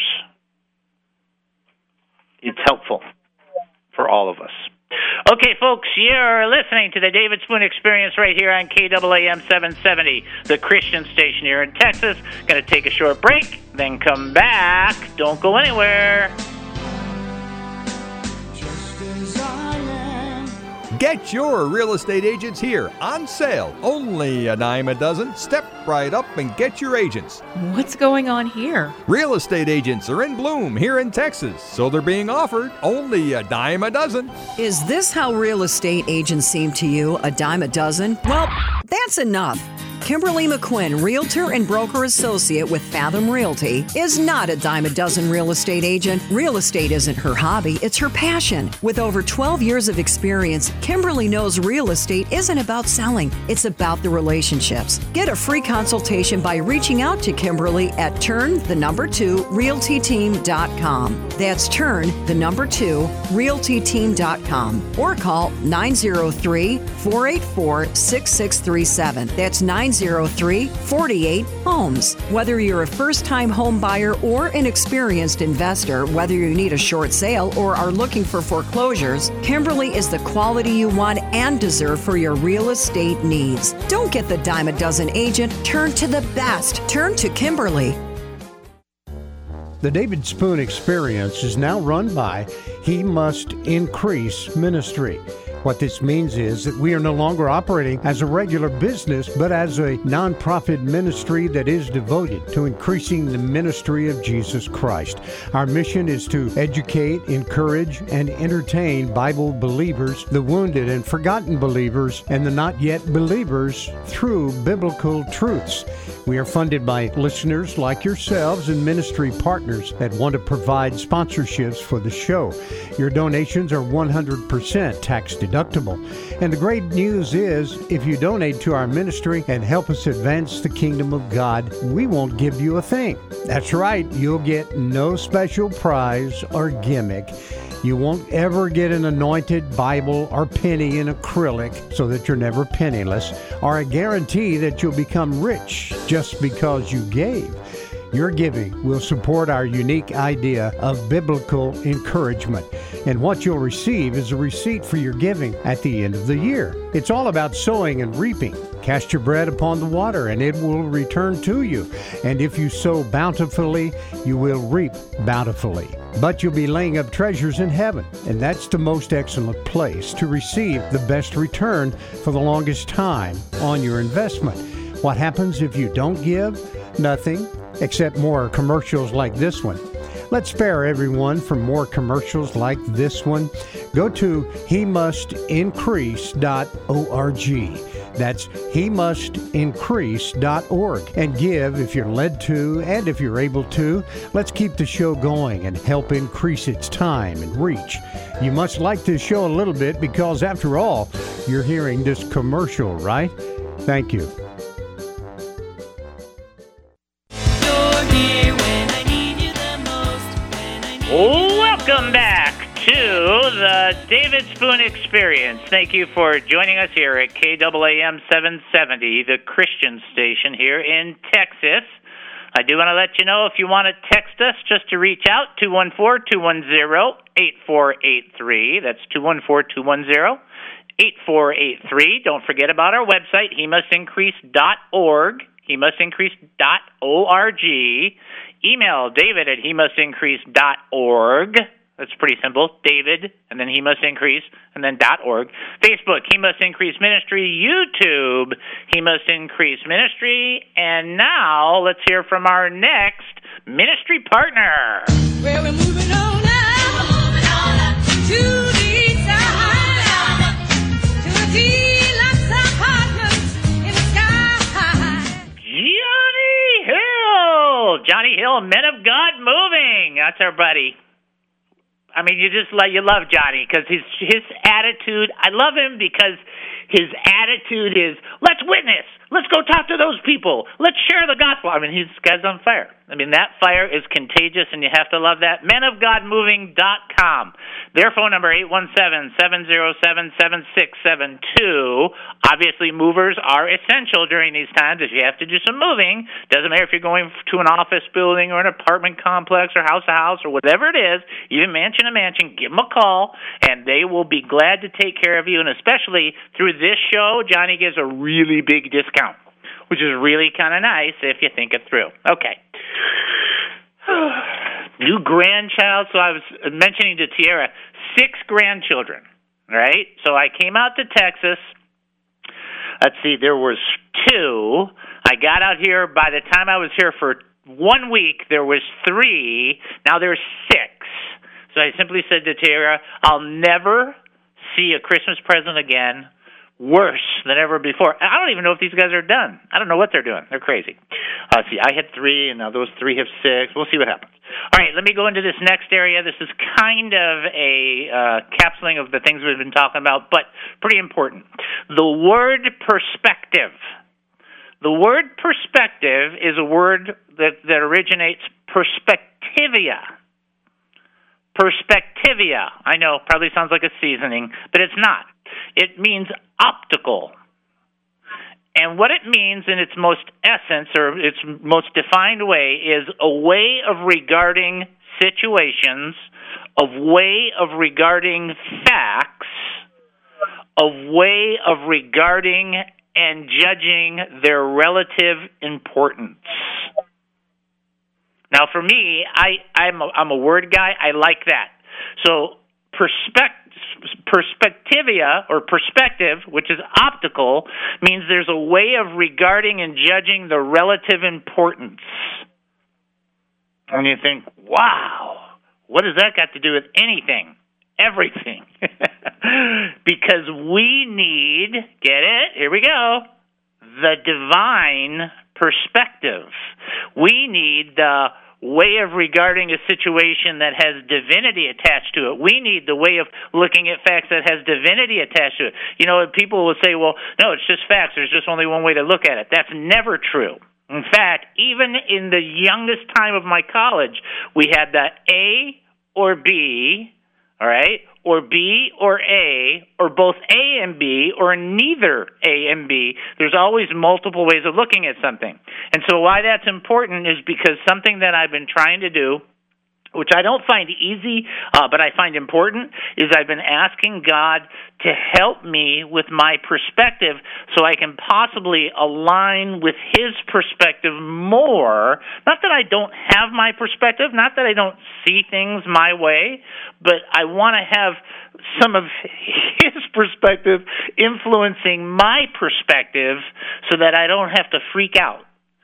It's helpful for all of us. Okay, folks, you're listening to the David Spoon Experience right here on K A A M seven seventy, the Christian station here in Texas. Going to take a short break, then come back. Don't go anywhere. Get your real estate agents here on sale. Only a dime a dozen. Step right up and get your agents. What's going on here? Real estate agents are in bloom here in Texas, so they're being offered only a dime a dozen. Is this how real estate agents seem to you, a dime a dozen? Well, that's enough. Kimberly McQuinn, Realtor and Broker Associate with Fathom Realty, is not a dime a dozen real estate agent. Real estate isn't her hobby, it's her passion. With over twelve years of experience, Kimberly knows real estate isn't about selling, it's about the relationships. Get a free consultation by reaching out to Kimberly at turn the number two realty team dot com. That's turn the number two realty team dot com or call nine zero three, four eight four, six six three seven. That's nine oh three, four eight, homes. Whether you're a first-time home buyer or an experienced investor, whether you need a short sale or are looking for foreclosures, Kimberly is the quality you want and deserve for your real estate needs. Don't get the dime a dozen agent. Turn to the best. Turn to Kimberly. The David Spoon Experience is now run by He Must Increase Ministry. What this means is that we are no longer operating as a regular business, but as a nonprofit ministry that is devoted to increasing the ministry of Jesus Christ. Our mission is to educate, encourage, and entertain Bible believers, the wounded and forgotten believers, and the not yet believers through biblical truths. We are funded by listeners like yourselves and ministry partners that want to provide sponsorships for the show. Your donations are one hundred percent tax deductible. And the great news is, if you donate to our ministry and help us advance the kingdom of God, we won't give you a thing. That's right, you'll get no special prize or gimmick. You won't ever get an anointed Bible or penny in acrylic so that you're never penniless, or a guarantee that you'll become rich just because you gave. Your giving will support our unique idea of biblical encouragement. And what you'll receive is a receipt for your giving at the end of the year. It's all about sowing and reaping. Cast your bread upon the water, and it will return to you. And if you sow bountifully, you will reap bountifully. But you'll be laying up treasures in heaven, and that's the most excellent place to receive the best return for the longest time on your investment. What happens if you don't give? Nothing, except more commercials like this one. Let's spare everyone from more commercials like this one. Go to he must increase dot org. That's he must increase dot org. And give if you're led to and if you're able to. Let's keep the show going and help increase its time and reach. You must like this show a little bit because, after all, you're hearing this commercial, right? Thank you. Welcome back to the David Spoon Experience. Thank you for joining us here at K A A M seven seventy, the Christian station here in Texas. I do want to let you know, if you want to text us, just to reach out, two one four, two one zero, eight four eight three. That's two one four, two one zero, eight four eight three. Don't forget about our website, he must increase dot org, he must increase dot org. Email David at he must increase dot org. That's pretty simple. David, and then he must increase, and then .org. Facebook, He Must Increase Ministry. YouTube, He Must Increase Ministry. And now, let's hear from our next ministry partner. Well, we're moving on up, we're moving on up to the side, to a deluxe apartment in the sky. Johnny Hill! Johnny Hill, Men of God Moving. That's our buddy. I mean, you just love, you love Johnny because his his attitude. I love him because his attitude is, let's witness, let's go talk to those people, let's share the gospel. I mean, he's guy's on fire. I mean, that fire is contagious, and you have to love that. men of god moving dot com. Their phone number, eight one seven, seven zero seven, seven six seven two. Obviously, movers are essential during these times. If you have to do some moving, doesn't matter if you're going to an office building or an apartment complex or house to house or whatever it is, even mansion to mansion, give them a call, and they will be glad to take care of you. And especially through this show, Johnny gives a really big discount, which is really kind of nice if you think it through. Okay. New grandchild. So I was mentioning to Tierra, six grandchildren, right? So I came out to Texas. Let's see, there was two. I got out here, by the time I was here for one week, there was three. Now there's six. So I simply said to Tierra, I'll never see a Christmas present again worse than ever before. I don't even know if these guys are done. I don't know what they're doing. They're crazy. Uh, see, I had three, and now those three have six. We'll see what happens. All right, let me go into this next area. This is kind of a uh, capsuling of the things we've been talking about, but pretty important. The word perspective. The word perspective is a word that, that originates perspectivia. Perspectivia. I know, probably sounds like a seasoning, but it's not. It means optical. And what it means in its most essence, or its most defined way, is a way of regarding situations, a way of regarding facts, a way of regarding and judging their relative importance. Now, for me, I, I'm, a, I'm a word guy. I like that. So perspective. Perspectivia, or perspective, which is optical, means there's a way of regarding and judging the relative importance. And you think, wow, what does that got to do with anything? Everything. Because we need, get it? Here we go, the divine perspective. We need the way of regarding a situation that has divinity attached to it. We need the way of looking at facts that has divinity attached to it. You know, people will say, well, no, it's just facts. There's just only one way to look at it. That's never true. In fact, even in the youngest time of my college, we had the A or B, all right, or B or A, or both A and B, or neither A and B. There's always multiple ways of looking at something. And so why that's important is because something that I've been trying to do, which I don't find easy, uh, but I find important, is I've been asking God to help me with my perspective so I can possibly align with His perspective more. Not that I don't have my perspective, not that I don't see things my way, but I want to have some of His perspective influencing my perspective so that I don't have to freak out.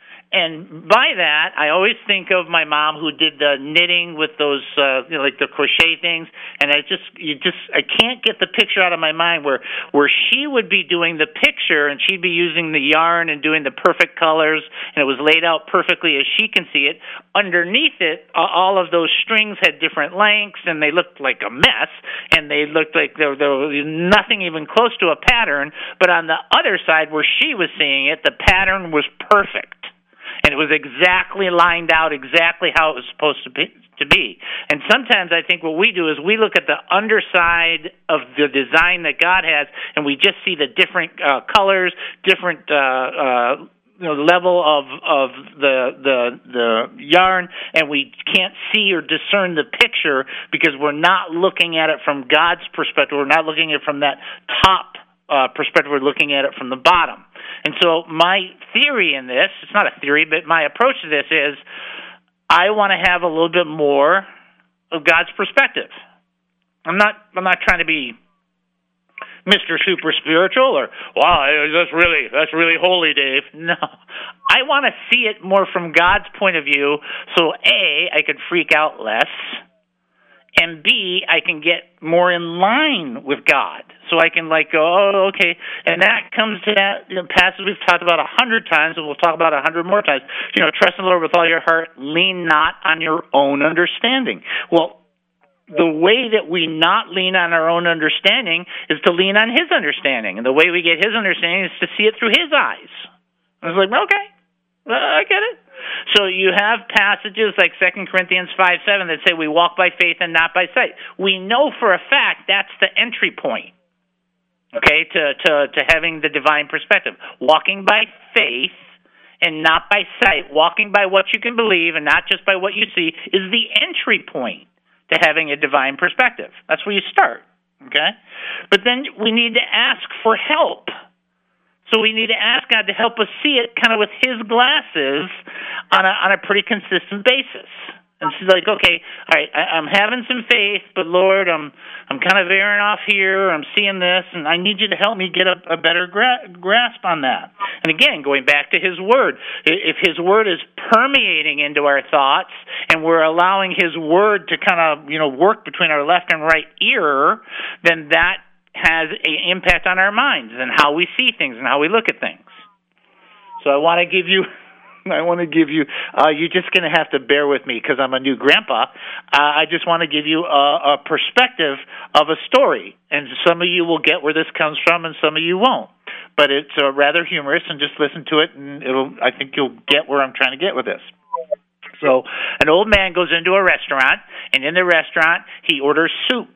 And by that, I always think of my mom who did the knitting with those, uh, you know, like the crochet things. And I just, you just, I can't get the picture out of my mind where, where she would be doing the picture and she'd be using the yarn and doing the perfect colors, and it was laid out perfectly as she can see it. Underneath it, uh, all of those strings had different lengths, and they looked like a mess, and they looked like there, there was nothing even close to a pattern. But on the other side, where she was seeing it, the pattern was perfect. And it was exactly lined out, exactly how it was supposed to be. To be. And sometimes I think what we do is we look at the underside of the design that God has, and we just see the different uh, colors, different uh, uh, you know, level of of the the the yarn, and we can't see or discern the picture because we're not looking at it from God's perspective. We're not looking at it from that top Uh, perspective. We're looking at it from the bottom. And so my theory in this, it's not a theory, but my approach to this is I want to have a little bit more of God's perspective. I'm not I'm not trying to be Mister Super Spiritual or, wow, that's really, that's really holy, Dave. No. I want to see it more from God's point of view so A, I could freak out less, and B, I can get more in line with God. So I can like go, oh, okay. And that comes to that you know, passage we've talked about a hundred times, and we'll talk about a hundred more times. You know, trust in the Lord with all your heart, lean not on your own understanding. Well, the way that we not lean on our own understanding is to lean on His understanding. And the way we get His understanding is to see it through His eyes. I was like, okay, I get it. So you have passages like Second Corinthians five seven that say we walk by faith and not by sight. We know for a fact that's the entry point, okay, to, to, to having the divine perspective. Walking by faith and not by sight, walking by what you can believe and not just by what you see, is the entry point to having a divine perspective. That's where you start, okay? But then we need to ask for help. So we need to ask God to help us see it kind of with His glasses on a on a pretty consistent basis. And she's like, okay, all right, I, I'm having some faith, but Lord, I'm I'm kind of veering off here. I'm seeing this, and I need you to help me get a, a better gra- grasp on that. And again, going back to His Word, if His Word is permeating into our thoughts, and we're allowing His Word to kind of you know work between our left and right ear, then that has an impact on our minds and how we see things and how we look at things. So I want to give you, I want to give you, uh, you're just going to have to bear with me because I'm a new grandpa. Uh, I just want to give you a, a perspective of a story. And some of you will get where this comes from and some of you won't. But it's uh, rather humorous, and just listen to it and it'll, I think you'll get where I'm trying to get with this. So an old man goes into a restaurant, and in the restaurant he orders soup.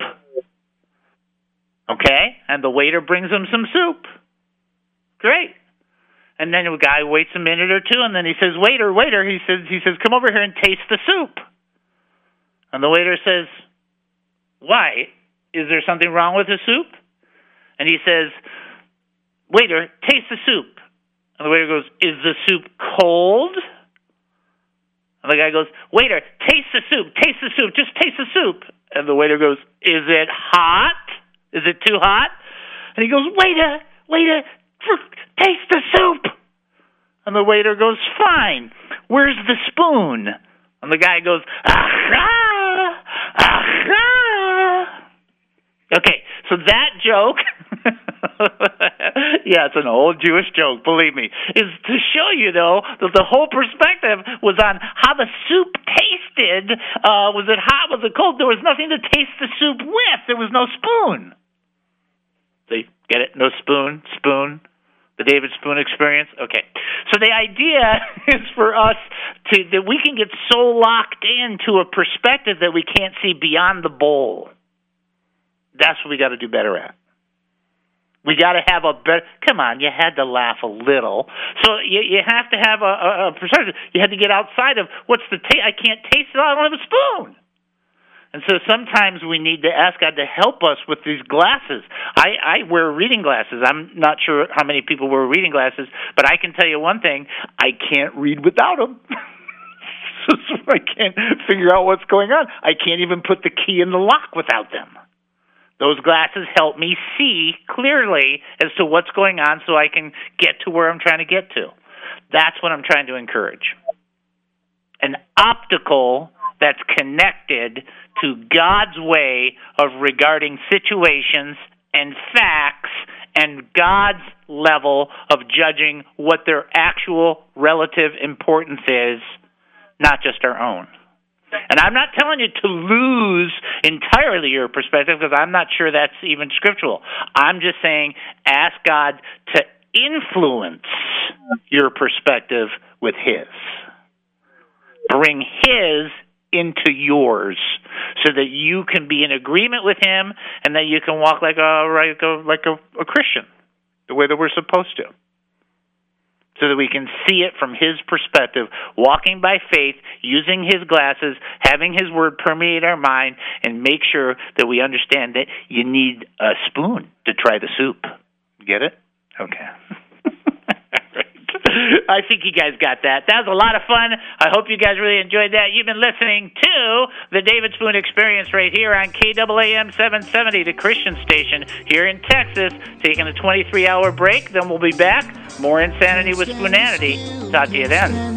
Okay? And the waiter brings him some soup. Great. And then the guy waits a minute or two, and then he says, waiter, waiter, he says, he says, come over here and taste the soup. And the waiter says, why? Is there something wrong with the soup? And he says, waiter, taste the soup. And the waiter goes, is the soup cold? And the guy goes, waiter, taste the soup, taste the soup, just taste the soup. And the waiter goes, is it hot? Is it too hot? And he goes, waiter, waiter, taste the soup. And the waiter goes, fine, where's the spoon? And the guy goes, ah, ah. Okay, so that joke, yeah, it's an old Jewish joke, believe me, is to show you, though, that the whole perspective was on how the soup tasted. Uh, was it hot? Was it cold? There was nothing to taste the soup with. There was no spoon. See, get it? No spoon, spoon. The David Spoon experience? Okay. So the idea is for us to, that we can get so locked into a perspective that we can't see beyond the bowl. That's what we got to do better at. We got to have a better, come on, you had to laugh a little. So you, you have to have a, a, a perspective. You had to get outside of what's the taste. I can't taste it. I don't have a spoon. And so sometimes we need to ask God to help us with these glasses. I, I wear reading glasses. I'm not sure how many people wear reading glasses, but I can tell you one thing. I can't read without them. So I can't figure out what's going on. I can't even put the key in the lock without them. Those glasses help me see clearly as to what's going on so I can get to where I'm trying to get to. That's what I'm trying to encourage. An optical that's connected to God's way of regarding situations and facts and God's level of judging what their actual relative importance is, not just our own. And I'm not telling you to lose entirely your perspective because I'm not sure that's even scriptural. I'm just saying ask God to influence your perspective with His. Bring His into yours so that you can be in agreement with Him and that you can walk like a like a, like a, a Christian, the way that we're supposed to. So that we can see it from His perspective, walking by faith, using His glasses, having His Word permeate our mind, and make sure that we understand that you need a spoon to try the soup. Get it? Okay. I think you guys got that. That was a lot of fun. I hope you guys really enjoyed that. You've been listening to the David Spoon Experience right here on K A A M seven seventy, the Christian station here in Texas, taking a twenty-three hour break. Then we'll be back. More Insanity with Spoonanity. Talk to you then.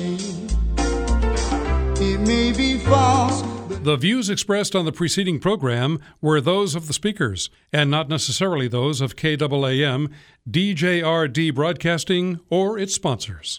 It may be false. The views expressed on the preceding program were those of the speakers, and not necessarily those of K A A M, D J R D Broadcasting, or its sponsors.